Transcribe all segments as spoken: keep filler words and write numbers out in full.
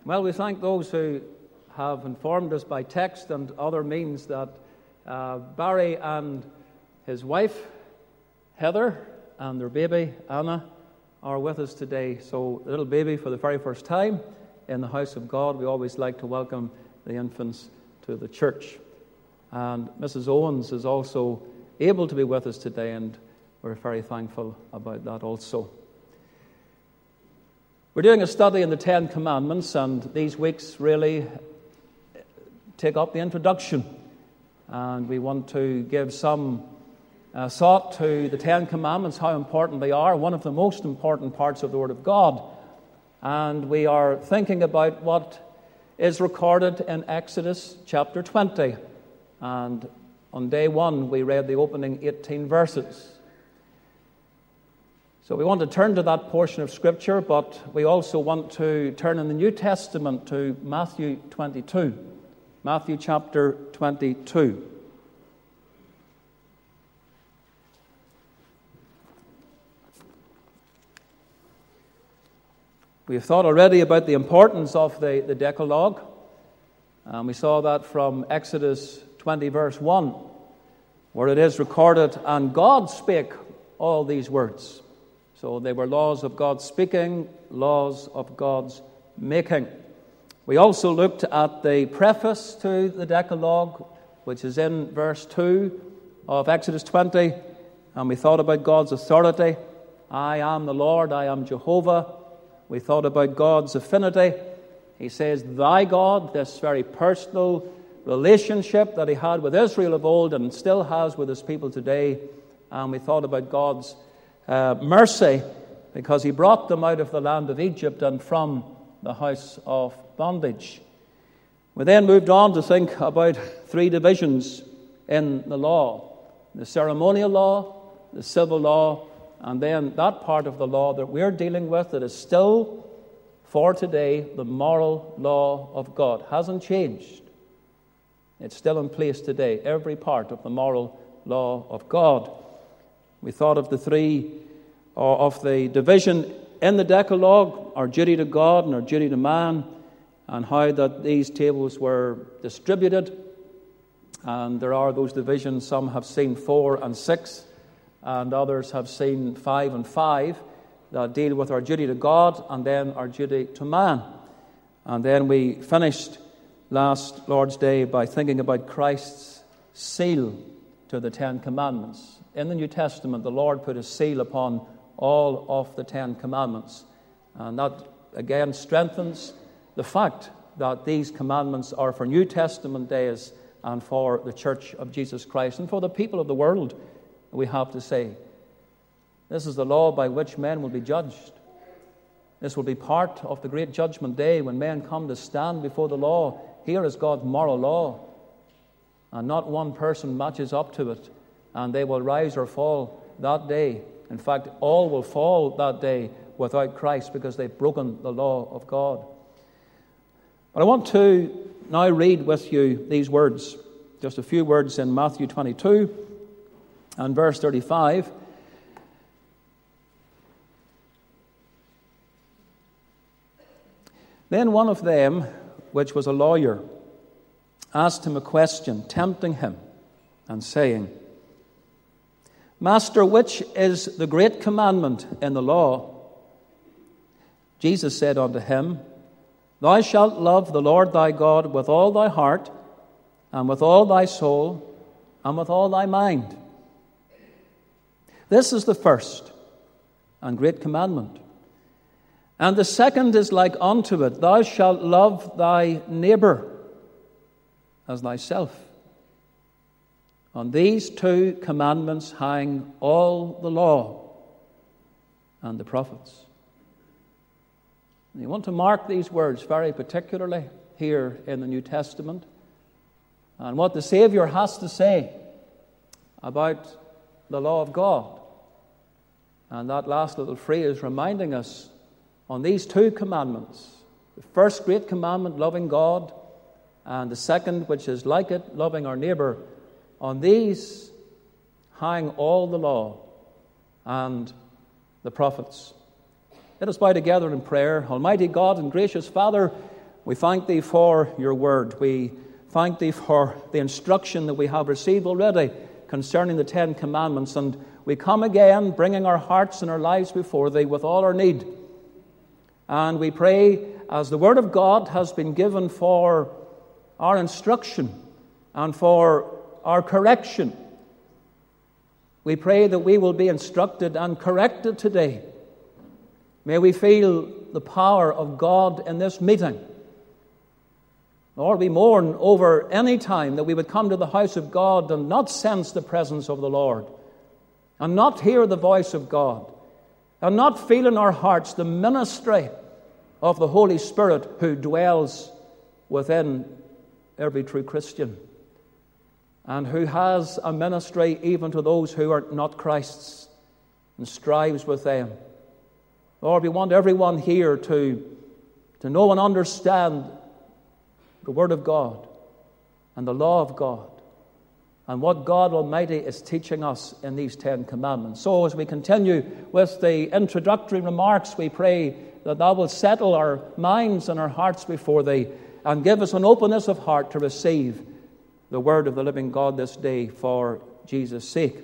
Well, we thank those who have informed us by text and other means that uh, Barry and his wife, Heather, and their baby, Anna, are with us today. So, the little baby, for the very first time in the house of God, we always like to welcome the infants to the church. And Missus Owens is also able to be with us today, and we're very thankful about that also. We're doing a study in the Ten Commandments, and these weeks really take up the introduction. And we want to give some uh, thought to the Ten Commandments, how important they are, one of the most important parts of the Word of God. And we are thinking about what is recorded in Exodus chapter twenty. And on day one, we read the opening eighteen verses. So we want to turn to that portion of Scripture, but we also want to turn in the New Testament to Matthew twenty-two. Matthew chapter twenty-two. We have thought already about the importance of the, the Decalogue, and we saw that from Exodus twenty, verse one, where it is recorded, "And God spake all these words." So they were laws of God's speaking, laws of God's making. We also looked at the preface to the Decalogue, which is in verse two of Exodus twenty, and we thought about God's authority. I am the Lord, I am Jehovah. We thought about God's affinity. He says, thy God, this very personal relationship that he had with Israel of old and still has with his people today. And we thought about God's Uh, mercy, because he brought them out of the land of Egypt and from the house of bondage. We then moved on to think about three divisions in the law: the ceremonial law, the civil law, and then that part of the law that we're dealing with that is still, for today, the moral law of God. Hasn't changed. It's still in place today, every part of the moral law of God. We thought of the three, or of the division in the Decalogue, our duty to God and our duty to man, and how that these tables were distributed. And there are those divisions. Some have seen four and six, and others have seen five and five, that deal with our duty to God and then our duty to man. And then we finished last Lord's Day by thinking about Christ's seal to the Ten Commandments. In the New Testament, the Lord put a seal upon all of the Ten Commandments. And that, again, strengthens the fact that these commandments are for New Testament days and for the Church of Jesus Christ and for the people of the world, we have to say. This is the law by which men will be judged. This will be part of the great judgment day when men come to stand before the law. Here is God's moral law, and not one person matches up to it. And they will rise or fall that day. In fact, all will fall that day without Christ because they've broken the law of God. But I want to now read with you these words, just a few words in Matthew twenty-two and verse thirty-five. Then one of them, which was a lawyer, asked him a question, tempting him, and saying, Master, which is the great commandment in the law? Jesus said unto him, Thou shalt love the Lord thy God with all thy heart, and with all thy soul, and with all thy mind. This is the first and great commandment. And the second is like unto it, Thou shalt love thy neighbor as thyself. On these two commandments hang all the law and the prophets. And you want to mark these words very particularly here in the New Testament, and what the Savior has to say about the law of God. And that last little phrase reminding us on these two commandments, the first great commandment, loving God, and the second, which is like it, loving our neighbor, on these hang all the law and the prophets. Let us bow together in prayer. Almighty God and gracious Father, We thank Thee for Your word. We thank Thee for the instruction that we have received already concerning the Ten Commandments. And we come again, bringing our hearts and our lives before Thee with all our need. And we pray, as the Word of God has been given for our instruction and for our correction, we pray that we will be instructed and corrected today. May we feel the power of God in this meeting. Lord, we mourn over any time that we would come to the house of God and not sense the presence of the Lord, and not hear the voice of God, and not feel in our hearts the ministry of the Holy Spirit who dwells within every true Christian, and who has a ministry even to those who are not Christ's, and strives with them. Lord, we want everyone here to, to know and understand the Word of God and the law of God and what God Almighty is teaching us in these Ten Commandments. So as we continue with the introductory remarks, we pray that Thou will settle our minds and our hearts before Thee and give us an openness of heart to receive the Word of the living God this day for Jesus' sake.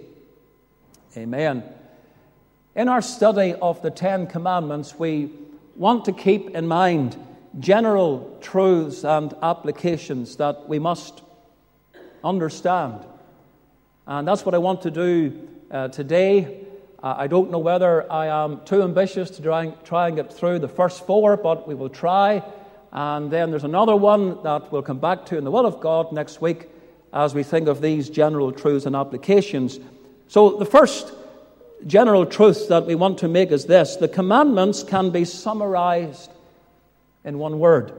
Amen. In our study of the Ten Commandments, we want to keep in mind general truths and applications that we must understand. And that's what I want to do uh, today. Uh, I don't know whether I am too ambitious to try, try and get through the first four, but we will try. And then there's another one that we'll come back to in the will of God next week as we think of these general truths and applications. So the first general truth that we want to make is this: the commandments can be summarized in one word.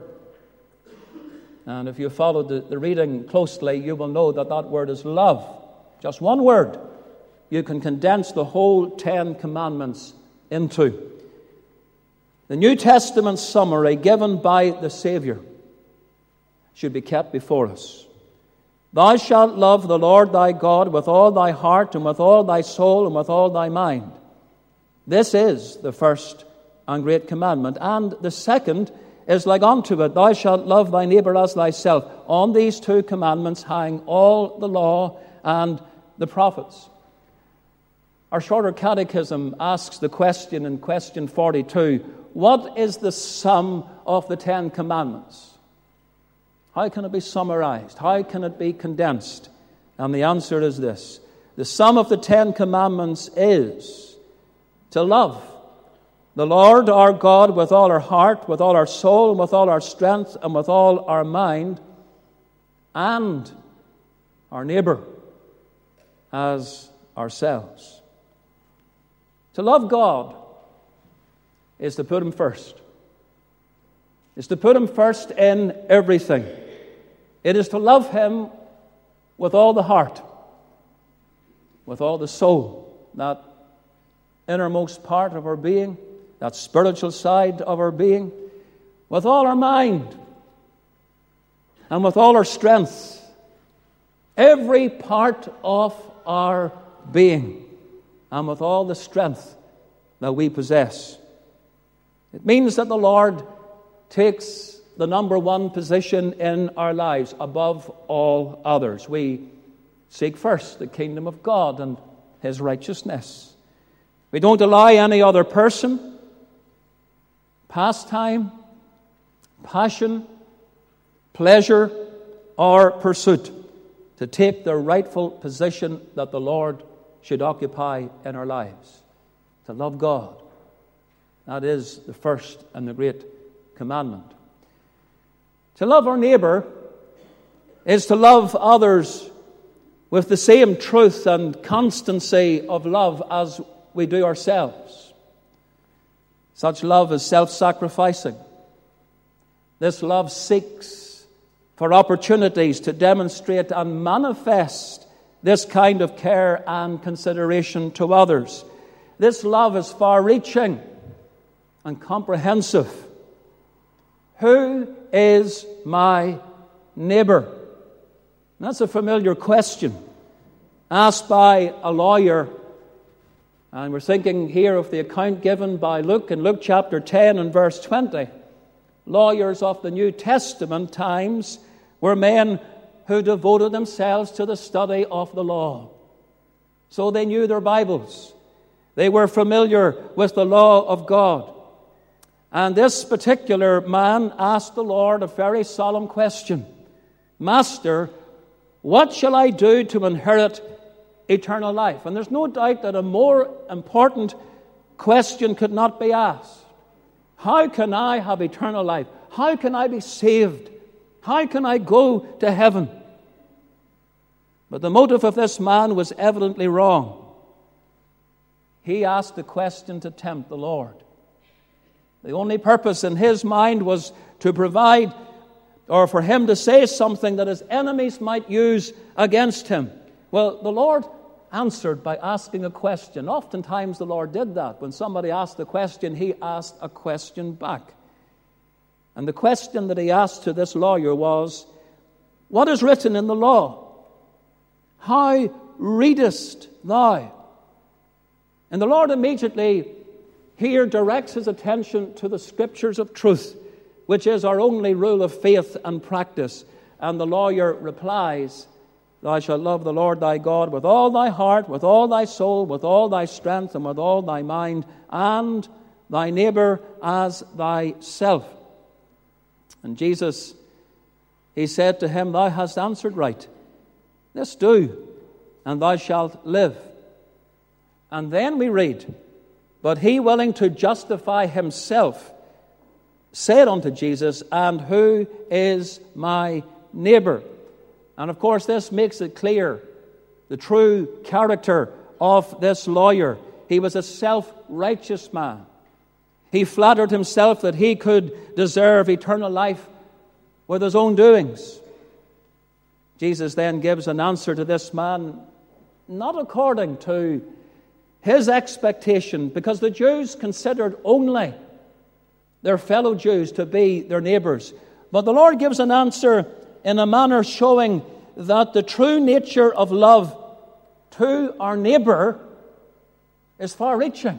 And if you followed the, the reading closely, you will know that that word is love. Just one word you can condense the whole Ten Commandments into. The New Testament summary given by the Savior should be kept before us. Thou shalt love the Lord thy God with all thy heart and with all thy soul and with all thy mind. This is the first and great commandment. And the second is like unto it: thou shalt love thy neighbor as thyself. On these two commandments hang all the law and the prophets. Our shorter catechism asks the question in question forty-two, what is the sum of the Ten Commandments? How can it be summarized? How can it be condensed? And the answer is this: the sum of the Ten Commandments is to love the Lord our God with all our heart, with all our soul, and with all our strength, and with all our mind, and our neighbor as ourselves. To love God is to put Him first. Is to put Him first in everything. It is to love Him with all the heart, with all the soul, that innermost part of our being, that spiritual side of our being, with all our mind, and with all our strength, every part of our being, and with all the strength that we possess. It means that the Lord takes the number one position in our lives above all others. We seek first the kingdom of God and His righteousness. We don't allow any other person, pastime, passion, pleasure, or pursuit to take the rightful position that the Lord should occupy in our lives. To love God. That is the first and the great commandment. To love our neighbor is to love others with the same truth and constancy of love as we do ourselves. Such love is self-sacrificing. This love seeks for opportunities to demonstrate and manifest this kind of care and consideration to others. This love is far-reaching and comprehensive. Who is my neighbor? That's a familiar question asked by a lawyer. And we're thinking here of the account given by Luke in Luke chapter ten and verse twenty, lawyers of the New Testament times were men who devoted themselves to the study of the law. So they knew their Bibles. They were familiar with the law of God. And this particular man asked the Lord a very solemn question. Master, what shall I do to inherit eternal life? And there's no doubt that a more important question could not be asked. How can I have eternal life? How can I be saved? How can I go to heaven? But the motive of this man was evidently wrong. He asked the question to tempt the Lord. The only purpose in his mind was to provide, or for him to say something that his enemies might use against him. Well, the Lord answered by asking a question. Oftentimes the Lord did that. When somebody asked a question, he asked a question back. And the question that he asked to this lawyer was, what is written in the law? How readest thou? And the Lord immediately here directs his attention to the Scriptures of truth, which is our only rule of faith and practice. And the lawyer replies, thou shalt love the Lord thy God with all thy heart, with all thy soul, with all thy strength, and with all thy mind, and thy neighbor as thyself. And Jesus, he said to him, thou hast answered right. This do, and thou shalt live. And then we read, but he, willing to justify himself, said unto Jesus, and who is my neighbor? And of course this makes it clear the true character of this lawyer. He was a self-righteous man. He flattered himself that he could deserve eternal life with his own doings. Jesus then gives an answer to this man, not according to his expectation, because the Jews considered only their fellow Jews to be their neighbors. But the Lord gives an answer in a manner showing that the true nature of love to our neighbor is far-reaching.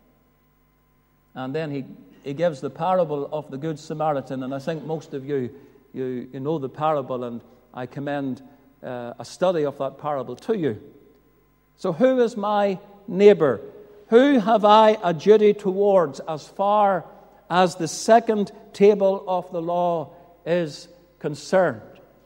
And then he, he gives the parable of the Good Samaritan, and I think most of you, you, you know the parable, and I commend uh, a study of that parable to you. So who is my neighbor? Who have I a duty towards as far as the second table of the law is concerned?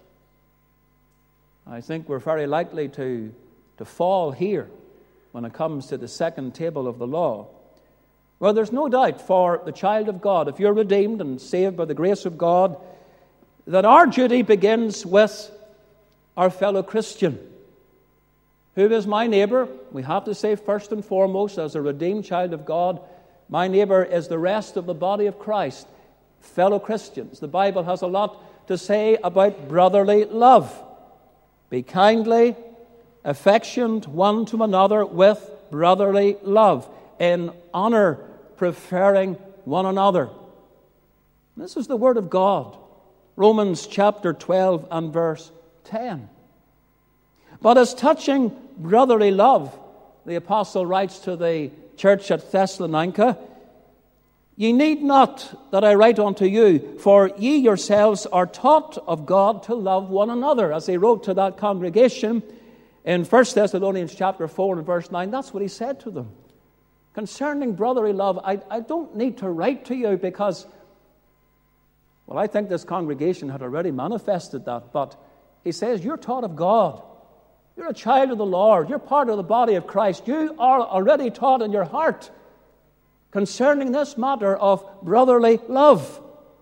I think we're very likely to, to fall here when it comes to the second table of the law. Well, there's no doubt for the child of God, if you're redeemed and saved by the grace of God, that our duty begins with our fellow Christian. Who is my neighbor? We have to say first and foremost, as a redeemed child of God, my neighbor is the rest of the body of Christ, fellow Christians. The Bible has a lot to say about brotherly love. Be kindly, affectioned one to another with brotherly love, in honor preferring one another. This is the word of God. Romans chapter twelve and verse ten. But as touching brotherly love, the apostle writes to the church at Thessalonica, ye need not that I write unto you, for ye yourselves are taught of God to love one another. As he wrote to that congregation in First Thessalonians chapter four and verse nine, that's what he said to them. Concerning brotherly love, I, I don't need to write to you because, well, I think this congregation had already manifested that, but he says, you're taught of God. You're a child of the Lord. You're part of the body of Christ. You are already taught in your heart concerning this matter of brotherly love.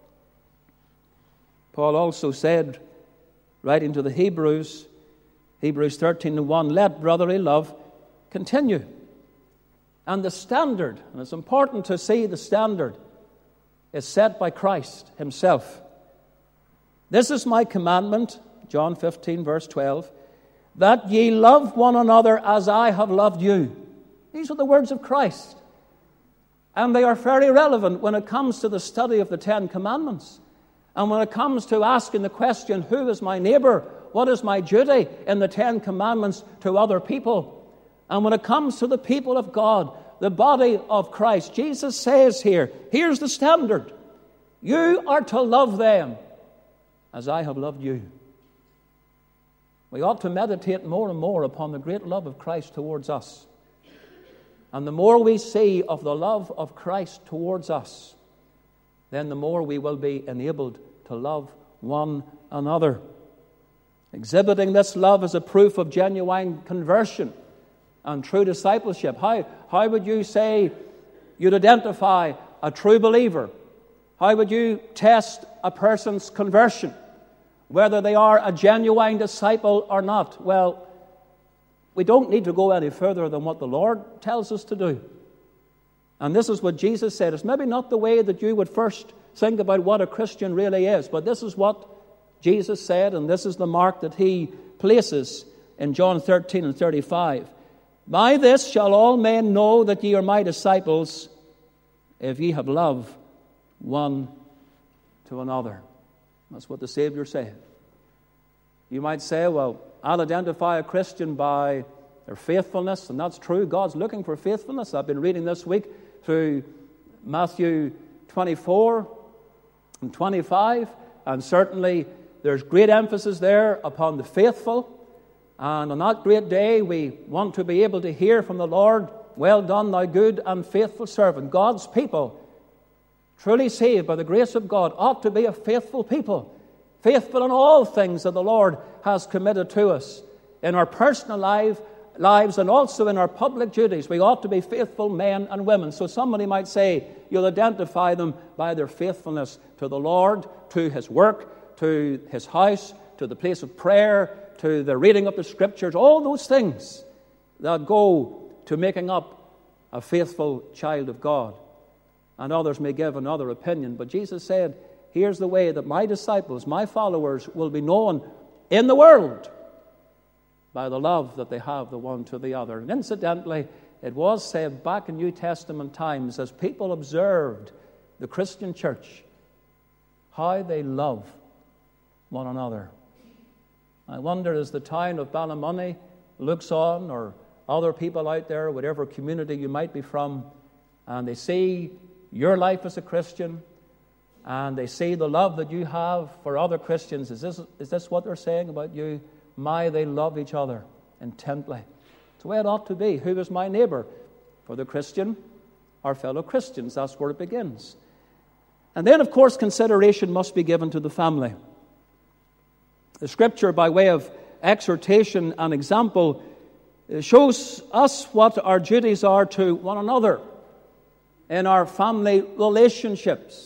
Paul also said, writing to the Hebrews, Hebrews thirteen and one, let brotherly love continue. And the standard, and it's important to see the standard, is set by Christ himself. This is my commandment, John fifteen, verse twelve, that ye love one another as I have loved you. These are the words of Christ. And they are very relevant when it comes to the study of the Ten Commandments. And when it comes to asking the question, who is my neighbor? What is my duty in the Ten Commandments to other people? And when it comes to the people of God, the body of Christ, Jesus says here, here's the standard. You are to love them as I have loved you. We ought to meditate more and more upon the great love of Christ towards us. And the more we see of the love of Christ towards us, then the more we will be enabled to love one another. Exhibiting this love as a proof of genuine conversion and true discipleship. How, how would you say you'd identify a true believer? How would you test a person's conversion, whether they are a genuine disciple or not? Well, we don't need to go any further than what the Lord tells us to do. And this is what Jesus said. It's maybe not the way that you would first think about what a Christian really is, but this is what Jesus said, and this is the mark that he places in John thirteen and thirty-five. By this shall all men know that ye are my disciples, if ye have love one to another. That's what the Savior said. You might say, well, I'll identify a Christian by their faithfulness, and that's true. God's looking for faithfulness. I've been reading this week through Matthew twenty-four and twenty-five, and certainly there's great emphasis there upon the faithful. And on that great day, we want to be able to hear from the Lord, well done, thou good and faithful servant. God's people, truly saved by the grace of God, ought to be a faithful people. Faithful in all things that the Lord has committed to us. In our personal life, lives and also in our public duties, we ought to be faithful men and women. So somebody might say, you'll identify them by their faithfulness to the Lord, to His work, to His house, to the place of prayer, to the reading of the Scriptures, all those things that go to making up a faithful child of God. And others may give another opinion, but Jesus said, here's the way that my disciples, my followers, will be known in the world by the love that they have the one to the other. And incidentally, it was said back in New Testament times, as people observed the Christian church, how they love one another. I wonder, as the town of Ballymoney looks on, or other people out there, whatever community you might be from, and they see your life as a Christian, and they see the love that you have for other Christians, is this, is this what they're saying about you? My, they love each other intently. It's the way it ought to be. Who is my neighbor? For the Christian, our fellow Christians. That's where it begins. And then, of course, consideration must be given to the family. The Scripture, by way of exhortation and example, shows us what our duties are to one another in our family relationships.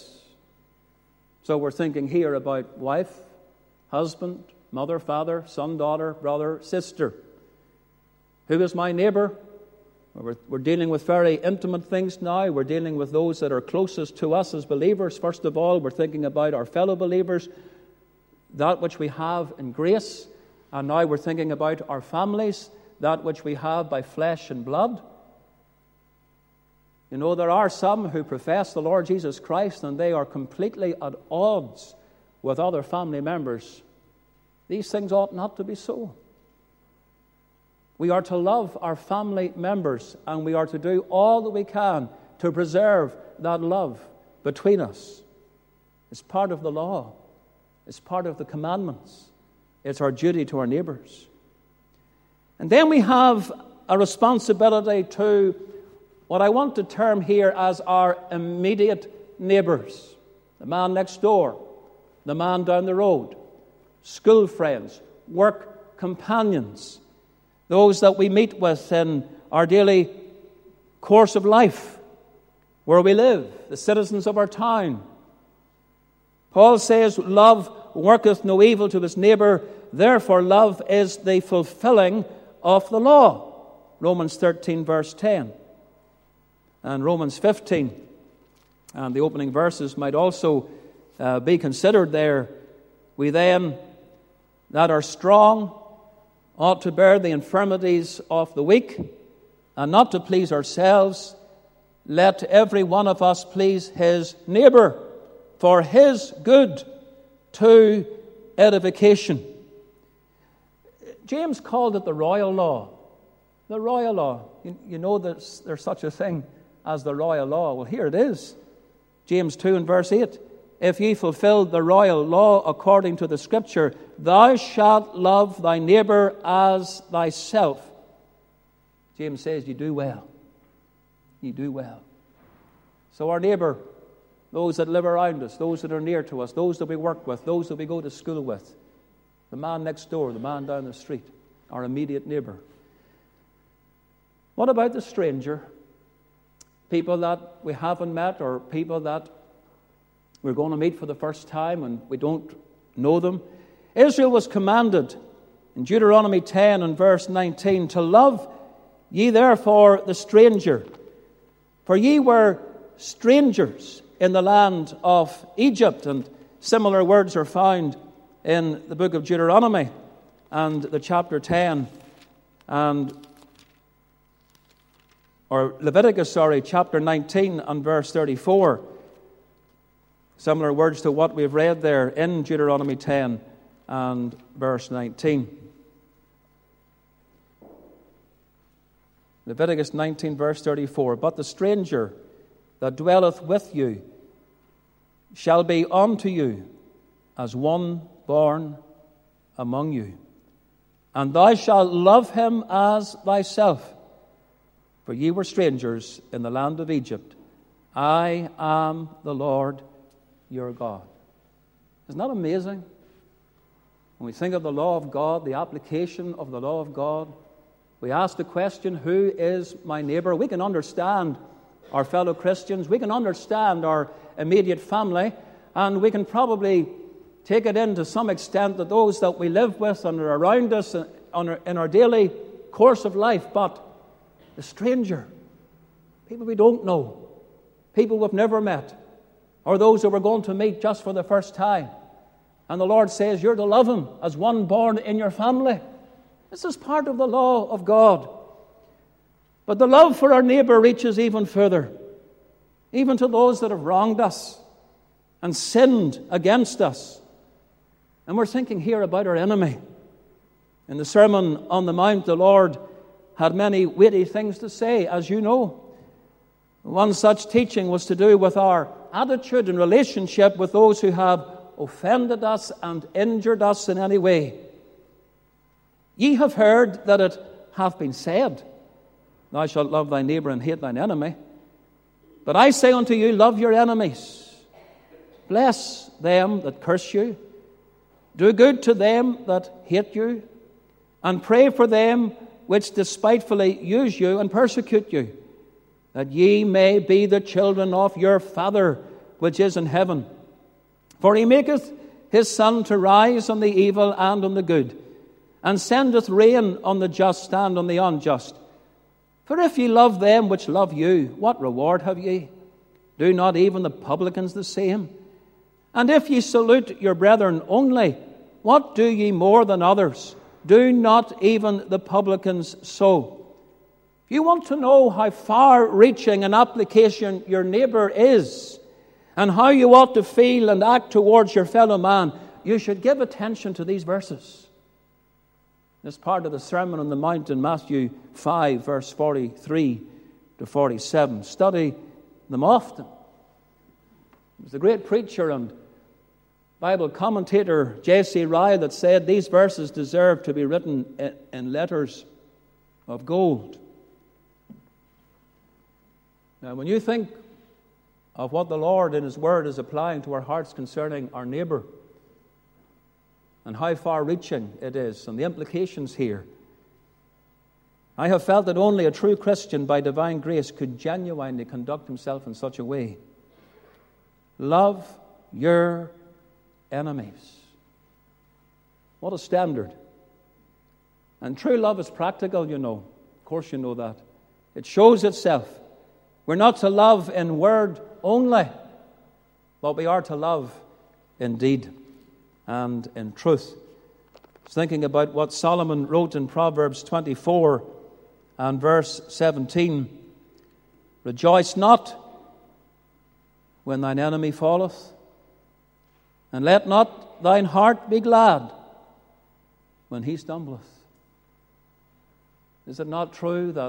So we're thinking here about wife, husband, mother, father, son, daughter, brother, sister. Who is my neighbor? We're, we're dealing with very intimate things now. We're dealing with those that are closest to us as believers. First of all, we're thinking about our fellow believers, that which we have in grace. And now we're thinking about our families, that which we have by flesh and blood. You know, there are some who profess the Lord Jesus Christ, and they are completely at odds with other family members. These things ought not to be so. We are to love our family members, and we are to do all that we can to preserve that love between us. It's part of the law. It's part of the commandments. It's our duty to our neighbors. And then we have a responsibility to what I want to term here as our immediate neighbors. The man next door, the man down the road, school friends, work companions, those that we meet with in our daily course of life, where we live, the citizens of our town. Paul says, love worketh no evil to his neighbor, therefore love is the fulfilling of the law. Romans thirteen, verse ten. And Romans fifteen, and the opening verses might also uh, be considered there. We then, that are strong, ought to bear the infirmities of the weak, and not to please ourselves. Let every one of us please his neighbor for his good, to edification. James called it the royal law. The royal law. You, you know there's, there's such a thing as the royal law. Well, here it is. James two and verse eight. if ye fulfill the royal law according to the Scripture, thou shalt love thy neighbor as thyself. James says, you do well. You do well. So our neighbor, those that live around us, those that are near to us, those that we work with, those that we go to school with, the man next door, the man down the street, our immediate neighbor. What about the stranger? People that we haven't met, or people that we're going to meet for the first time and we don't know them. Israel was commanded in Deuteronomy ten and verse nineteen to love ye therefore the stranger, for ye were strangers in the land of Egypt. And similar words are found in the book of Deuteronomy and the chapter ten and or Leviticus, sorry, chapter nineteen and verse thirty-four. Similar words to what we've read there in Deuteronomy ten and verse nineteen. Leviticus nineteen, verse thirty-four. But the stranger that dwelleth with you shall be unto you as one born among you. And thou shalt love him as thyself. For ye were strangers in the land of Egypt. I am the Lord your God. Isn't that amazing? When we think of the law of God, the application of the law of God, we ask the question, who is my neighbor? We can understand our fellow Christians. We can understand our immediate family. And we can probably take it in to some extent that those that we live with and are around us in our daily course of life. But the stranger, people we don't know, people we've never met, or those that we're going to meet just for the first time. And the Lord says you're to love him as one born in your family. This is part of the law of God. But the love for our neighbor reaches even further, even to those that have wronged us and sinned against us. And we're thinking here about our enemy. In the Sermon on the Mount, the Lord had many weighty things to say, as you know. One such teaching was to do with our attitude and relationship with those who have offended us and injured us in any way. Ye have heard that it hath been said, thou shalt love thy neighbor and hate thine enemy. But I say unto you, love your enemies. Bless them that curse you. Do good to them that hate you. And pray for them which despitefully use you and persecute you, that ye may be the children of your Father which is in heaven. For he maketh his sun to rise on the evil and on the good, and sendeth rain on the just and on the unjust. For if ye love them which love you, what reward have ye? Do not even the publicans the same? And if ye salute your brethren only, what do ye more than others? Do not even the publicans so? If you want to know how far-reaching an application your neighbor is, and how you ought to feel and act towards your fellow man, you should give attention to these verses. This part of the Sermon on the Mount in Matthew five, verse forty-three to forty-seven. Study them often. It was the great preacher and Bible commentator J C Ryle that said these verses deserve to be written in letters of gold. Now, when you think of what the Lord in His Word is applying to our hearts concerning our neighbor, and how far-reaching it is, and the implications here, I have felt that only a true Christian by divine grace could genuinely conduct himself in such a way. Love your enemies. What a standard. And true love is practical, you know. Of course you know that. It shows itself. We're not to love in word only, but we are to love in deed and in truth. I was thinking about what Solomon wrote in Proverbs twenty-four and verse seventeen. Rejoice not when thine enemy falleth, and let not thine heart be glad when he stumbleth. Is it not true that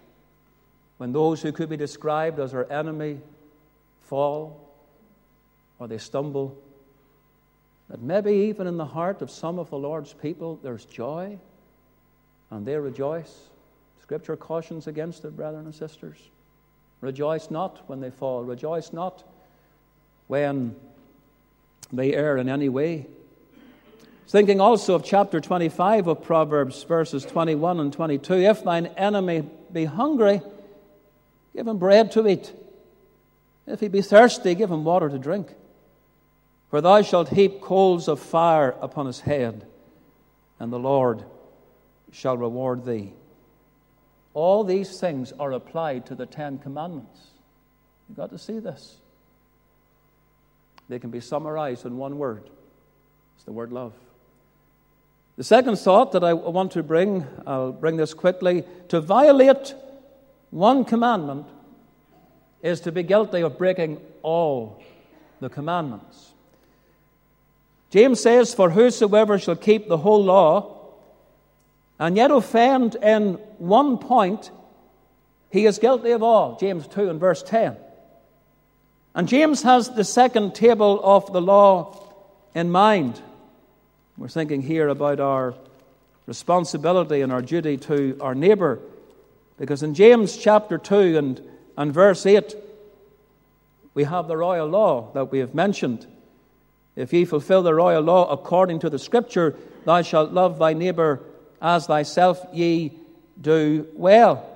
when those who could be described as our enemy fall, or they stumble, that maybe even in the heart of some of the Lord's people there's joy and they rejoice. Scripture cautions against it, brethren and sisters. Rejoice not when they fall. Rejoice not when they err in any way. Thinking also of chapter twenty-five of Proverbs, verses twenty-one and twenty-two. If thine enemy be hungry, give him bread to eat. If he be thirsty, give him water to drink. For thou shalt heap coals of fire upon his head, and the Lord shall reward thee. All these things are applied to the Ten Commandments. You've got to see this. They can be summarized in one word. It's the word love. The second thought that I want to bring, I'll bring this quickly, to violate one commandment is to be guilty of breaking all the commandments. James says, for whosoever shall keep the whole law and yet offend in one point, he is guilty of all. James two and verse ten. And James has the second table of the law in mind. We're thinking here about our responsibility and our duty to our neighbour. Because in James chapter two and, and verse eight, we have the royal law that we have mentioned. If ye fulfill the royal law according to the Scripture, thou shalt love thy neighbour as thyself, ye do well.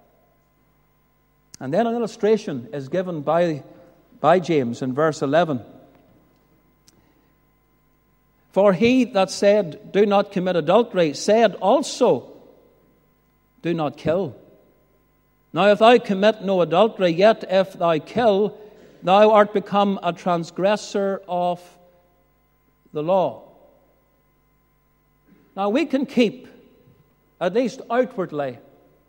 And then an illustration is given by, by James in verse eleven. For he that said, do not commit adultery, said also, do not kill. Now if thou commit no adultery, yet if thou kill, thou art become a transgressor of the law. Now we can keep, at least outwardly,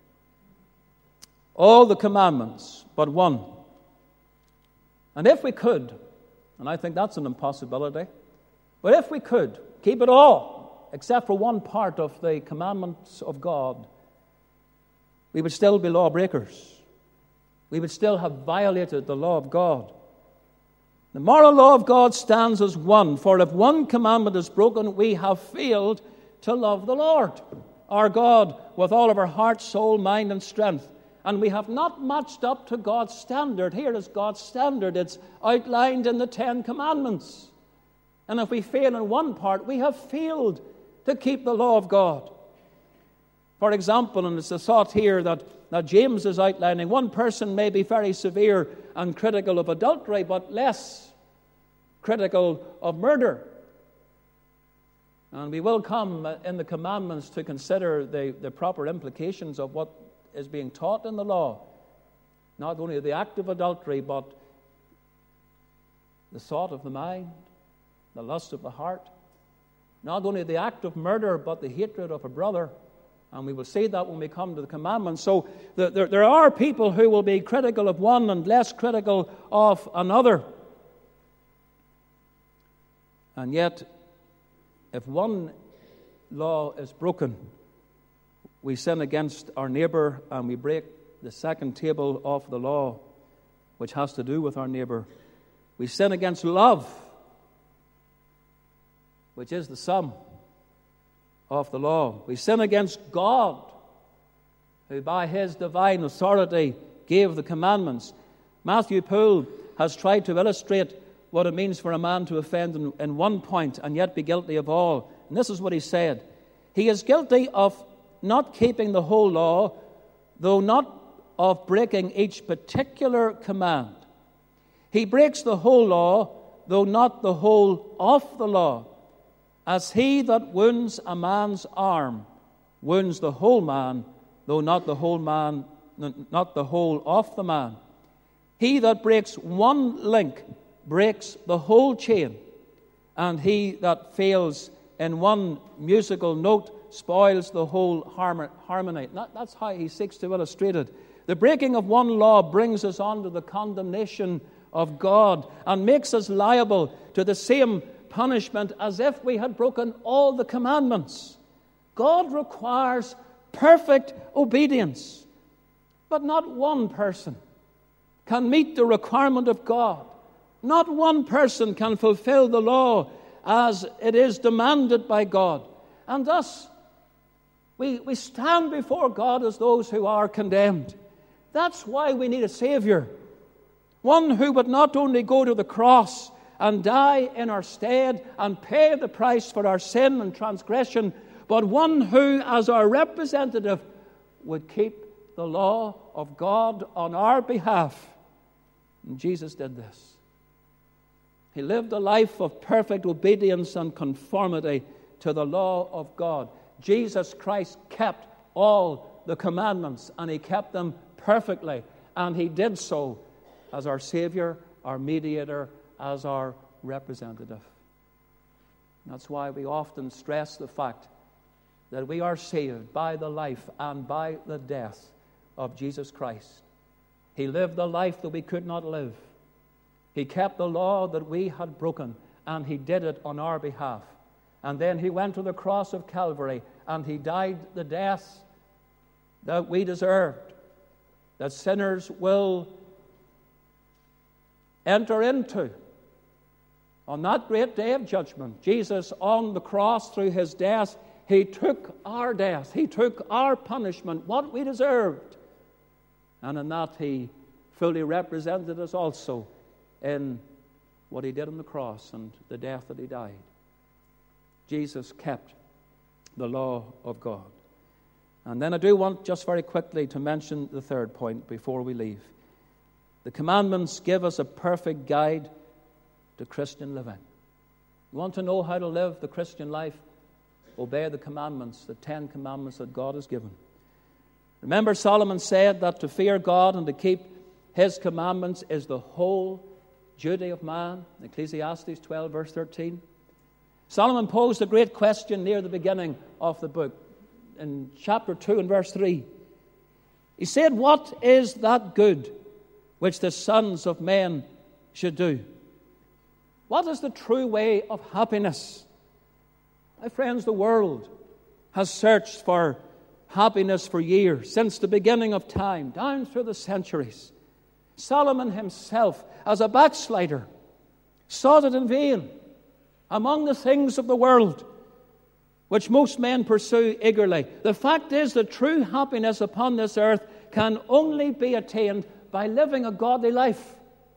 all the commandments but one. And if we could, and I think that's an impossibility, but if we could keep it all, except for one part of the commandments of God, we would still be lawbreakers. We would still have violated the law of God. The moral law of God stands as one, for if one commandment is broken, we have failed to love the Lord, our God, with all of our heart, soul, mind, and strength. And we have not matched up to God's standard. Here is God's standard. It's outlined in the Ten Commandments. And if we fail in one part, we have failed to keep the law of God. For example, and it's a thought here that, that James is outlining, one person may be very severe and critical of adultery, but less critical of murder. And we will come in the commandments to consider the, the proper implications of what is being taught in the law. Not only the act of adultery, but the thought of the mind, the lust of the heart. Not only the act of murder, but the hatred of a brother. And we will see that when we come to the commandments. So there, there, there are people who will be critical of one and less critical of another. And yet, if one law is broken, we sin against our neighbour and we break the second table of the law, which has to do with our neighbour. We sin against love, which is the sum of the law. We sin against God, who by his divine authority gave the commandments. Matthew Poole has tried to illustrate what it means for a man to offend in, in one point and yet be guilty of all. And this is what he said. He is guilty of not keeping the whole law, though not of breaking each particular command. He breaks the whole law, though not the whole of the law. As he that wounds a man's arm wounds the whole man, though not the whole man, not the whole of the man. He that breaks one link breaks the whole chain, and he that fails in one musical note spoils the whole harmony. That's how he seeks to illustrate it. The breaking of one law brings us under the condemnation of God and makes us liable to the same punishment as if we had broken all the commandments. God requires perfect obedience, but not one person can meet the requirement of God Not one person can fulfill the law as it is demanded by God. And thus, we, we stand before God as those who are condemned. That's why we need a Savior. One who would not only go to the cross and die in our stead and pay the price for our sin and transgression, but one who, as our representative, would keep the law of God on our behalf. And Jesus did this. He lived a life of perfect obedience and conformity to the law of God. Jesus Christ kept all the commandments, and he kept them perfectly. And he did so as our Savior, our mediator, as our representative. That's why we often stress the fact that we are saved by the life and by the death of Jesus Christ. He lived the life that we could not live. He kept the law that we had broken, and he did it on our behalf. And then he went to the cross of Calvary, and he died the death that we deserved, that sinners will enter into. On that great day of judgment, Jesus on the cross, through his death, he took our death. He took our punishment, what we deserved. And in that he fully represented us also in what he did on the cross and the death that he died. Jesus kept the law of God. And then I do want just very quickly to mention the third point before we leave. The commandments give us a perfect guide to Christian living. You want to know how to live the Christian life? Obey the commandments, the Ten Commandments that God has given. Remember, Solomon said that to fear God and to keep his commandments is the whole duty of man. Ecclesiastes twelve, verse thirteen. Solomon posed a great question near the beginning of the book, in chapter two and verse three. He said, "What is that good which the sons of men should do?" What is the true way of happiness? My friends, the world has searched for happiness for years, since the beginning of time, down through the centuries. Solomon himself, as a backslider, sought it in vain among the things of the world, which most men pursue eagerly. The fact is that true happiness upon this earth can only be attained by living a godly life.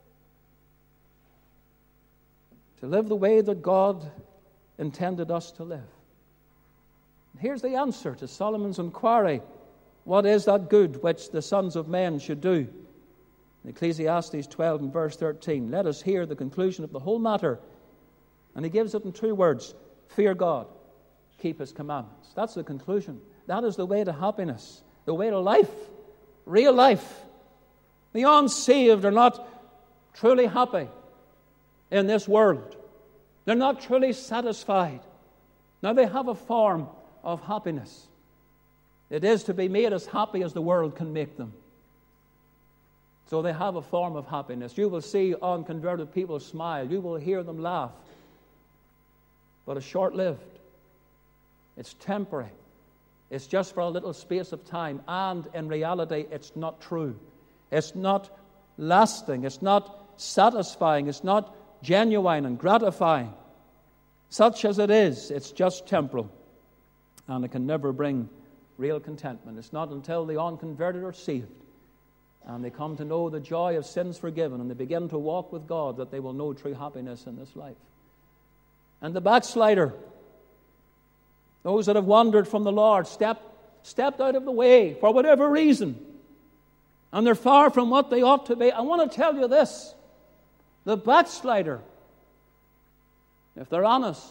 To live the way that God intended us to live. Here's the answer to Solomon's inquiry. What is that good which the sons of men should do? In Ecclesiastes twelve and verse thirteen, let us hear the conclusion of the whole matter. And he gives it in two words: fear God, keep his commandments. That's the conclusion. That is the way to happiness, the way to life, real life. The unsaved are not truly happy in this world. They're not truly satisfied. Now, they have a form of happiness. It is to be made as happy as the world can make them. So they have a form of happiness. You will see unconverted people smile. You will hear them laugh. But it's short-lived. It's temporary. It's just for a little space of time. And in reality, it's not true. It's not lasting. It's not satisfying. It's not genuine and gratifying. Such as it is, it's just temporal. And it can never bring real contentment. It's not until the unconverted are saved and they come to know the joy of sins forgiven and they begin to walk with God that they will know true happiness in this life. And the backslider, those that have wandered from the Lord, stepped, stepped out of the way for whatever reason, and they're far from what they ought to be. I want to tell you this. The backslider, if they're honest,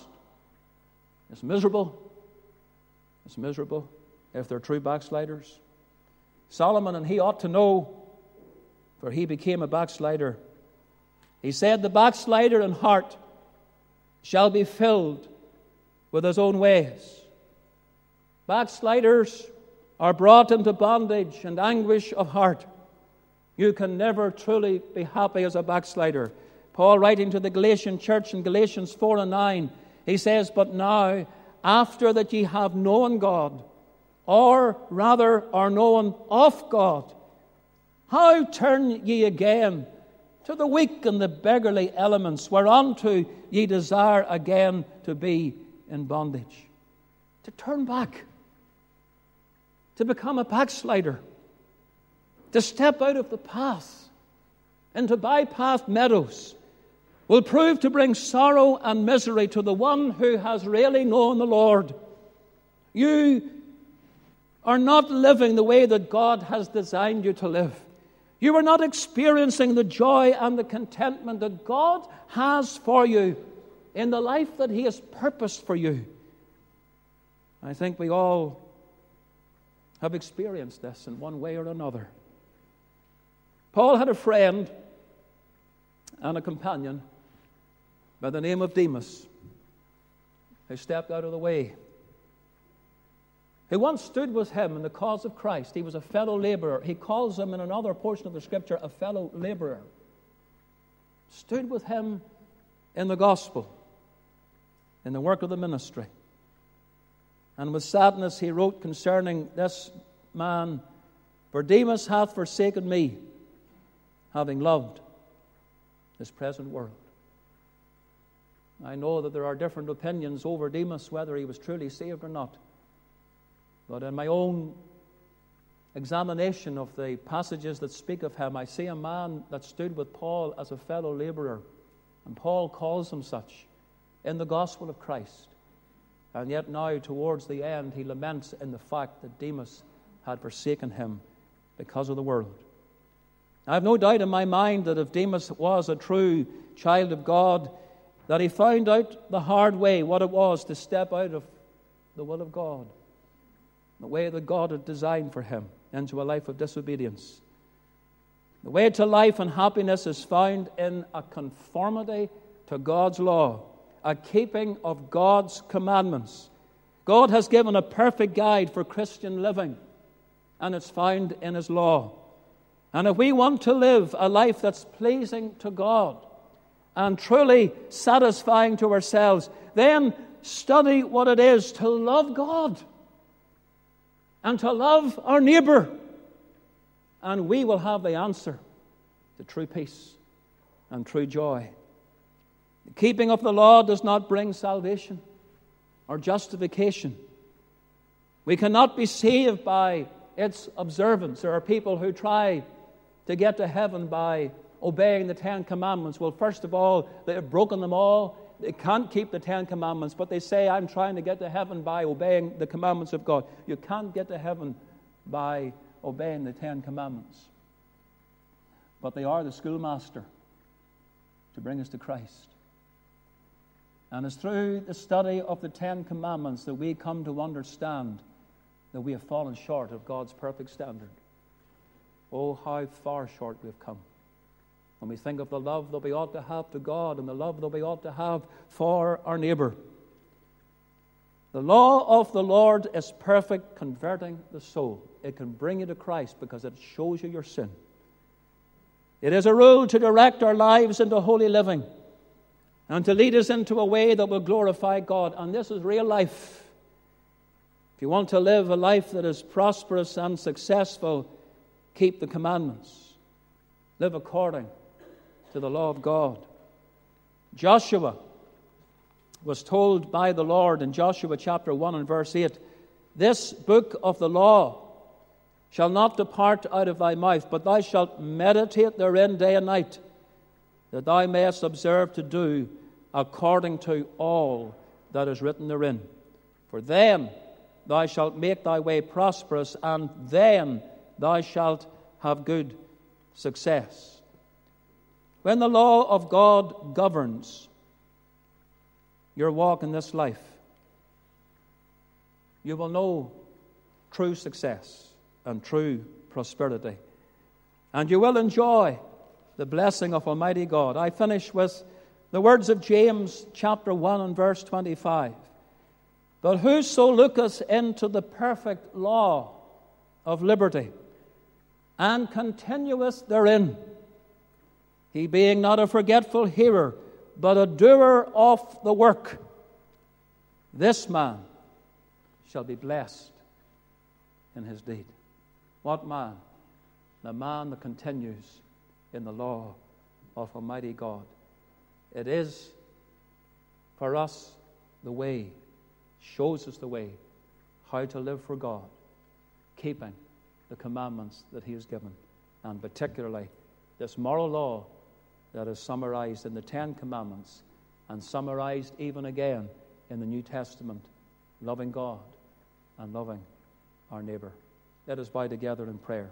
is miserable. It's miserable if they're true backsliders. Solomon, and he ought to know, for he became a backslider. He said, the backslider in heart shall be filled with his own ways. Backsliders are brought into bondage and anguish of heart. You can never truly be happy as a backslider. Paul, writing to the Galatian church in Galatians four and nine, he says, but now, after that ye have known God, or rather are known of God, how turn ye again to the weak and the beggarly elements, whereunto ye desire again to be in bondage. To turn back, to become a backslider, to step out of the path into bypath meadows, will prove to bring sorrow and misery to the one who has really known the Lord. You are not living the way that God has designed you to live. You are not experiencing the joy and the contentment that God has for you in the life that He has purposed for you. I think we all have experienced this in one way or another. Paul had a friend and a companion by the name of Demas, who stepped out of the way, who once stood with him in the cause of Christ. He was a fellow laborer. He calls him in another portion of the Scripture a fellow laborer. Stood with him in the gospel, in the work of the ministry. And with sadness he wrote concerning this man, "For Demas hath forsaken me, having loved this present world." I know that there are different opinions over Demas, whether he was truly saved or not. But in my own examination of the passages that speak of him, I see a man that stood with Paul as a fellow laborer. And Paul calls him such in the gospel of Christ. And yet now, towards the end, he laments in the fact that Demas had forsaken him because of the world. I have no doubt in my mind that if Demas was a true child of God, that he found out the hard way what it was to step out of the will of God, the way that God had designed for him, into a life of disobedience. The way to life and happiness is found in a conformity to God's law, a keeping of God's commandments. God has given a perfect guide for Christian living, and it's found in His law. And if we want to live a life that's pleasing to God and truly satisfying to ourselves, then study what it is to love God and to love our neighbor, and we will have the answer to true peace and true joy. The keeping of the law does not bring salvation or justification. We cannot be saved by its observance. There are people who try to get to heaven by obeying the Ten Commandments. Well, first of all, they have broken them all. They can't keep the Ten Commandments, but they say, I'm trying to get to heaven by obeying the commandments of God. You can't get to heaven by obeying the Ten Commandments. But they are the schoolmaster to bring us to Christ. And it's through the study of the Ten Commandments that we come to understand that we have fallen short of God's perfect standard. Oh, how far short we've come. When we think of the love that we ought to have to God and the love that we ought to have for our neighbor. The law of the Lord is perfect, converting the soul. It can bring you to Christ because it shows you your sin. It is a rule to direct our lives into holy living and to lead us into a way that will glorify God. And this is real life. If you want to live a life that is prosperous and successful, keep the commandments. Live according to the law of God. Joshua was told by the Lord in Joshua chapter one and verse eight, "This book of the law shall not depart out of thy mouth, but thou shalt meditate therein day and night, that thou mayest observe to do according to all that is written therein. For then thou shalt make thy way prosperous, and then thou shalt have good success." When the law of God governs your walk in this life, you will know true success and true prosperity. And you will enjoy the blessing of Almighty God. I finish with the words of James chapter one and verse twenty-five. "But whoso looketh into the perfect law of liberty, and continueth therein, he being not a forgetful hearer, but a doer of the work, this man shall be blessed in his deed." What man? The man that continues in the law of Almighty God. It is for us the way, shows us the way, how to live for God, keeping the commandments that He has given, and particularly this moral law that is summarized in the Ten Commandments and summarized even again in the New Testament, loving God and loving our neighbor. Let us bow together in prayer.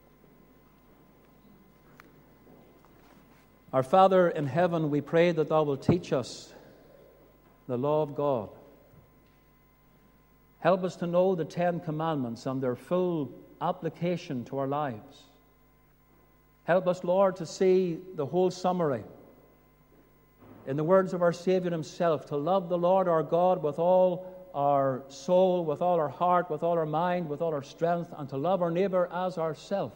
Our Father in heaven, we pray that Thou wilt teach us the law of God. Help us to know the Ten Commandments and their full application to our lives. Help us, Lord, to see the whole summary in the words of our Savior Himself, to love the Lord our God with all our soul, with all our heart, with all our mind, with all our strength, and to love our neighbor as ourself.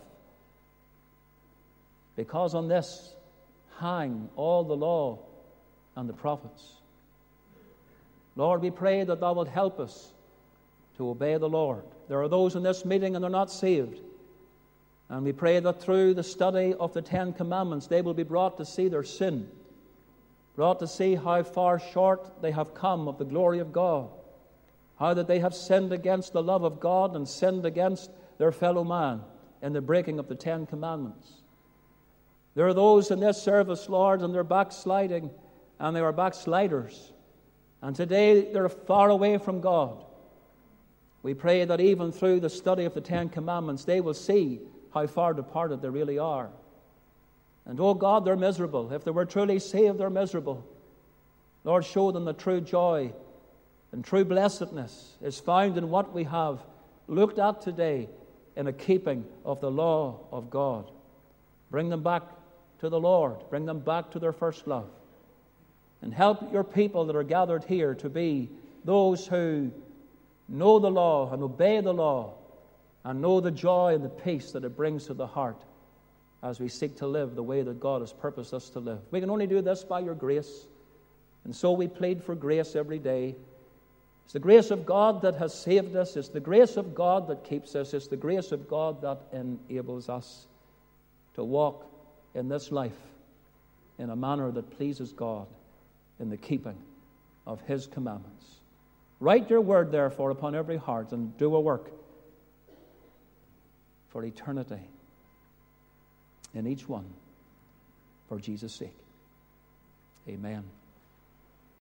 Because on this hang all the law and the prophets. Lord, we pray that Thou wilt help us to obey the Lord. There are those in this meeting and they're not saved. And we pray that through the study of the Ten Commandments, they will be brought to see their sin, brought to see how far short they have come of the glory of God, how that they have sinned against the love of God and sinned against their fellow man in the breaking of the Ten Commandments. There are those in this service, Lord, and they're backsliding, and they are backsliders. And today they're far away from God. We pray that even through the study of the Ten Commandments, they will see how far departed they really are. And, oh God, they're miserable. If they were truly saved, they're miserable. Lord, show them the true joy and true blessedness is found in what we have looked at today in a keeping of the law of God. Bring them back to the Lord. Bring them back to their first love. And help your people that are gathered here to be those who know the law and obey the law and know the joy and the peace that it brings to the heart as we seek to live the way that God has purposed us to live. We can only do this by your grace. And so we plead for grace every day. It's the grace of God that has saved us. It's the grace of God that keeps us. It's the grace of God that enables us to walk in this life in a manner that pleases God in the keeping of His commandments. Write your word, therefore, upon every heart and do a work for eternity in each one for Jesus' sake. Amen.